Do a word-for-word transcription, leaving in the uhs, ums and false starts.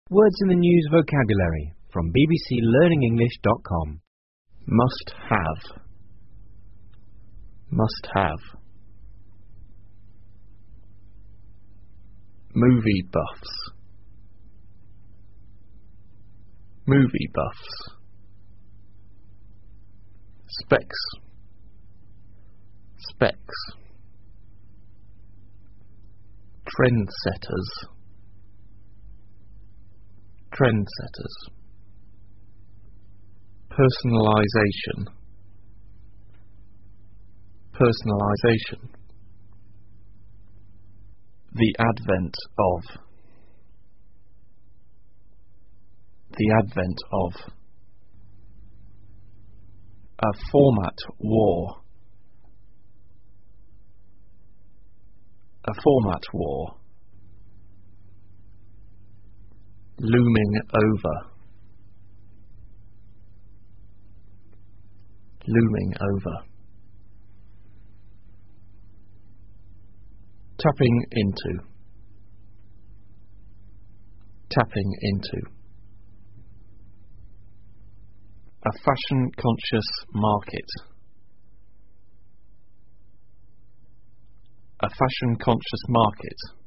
Words in the News vocabulary from b b c learning english dot com. Must have. Must have. Movie buffs. Movie buffs. Specs. Specs. Trendsetters. Trendsetters. Personalization. Personalization. The advent of. The advent of. A format war. A format war. Looming over. Looming over. Tapping into. Tapping into. A fashion-conscious market. A fashion-conscious market.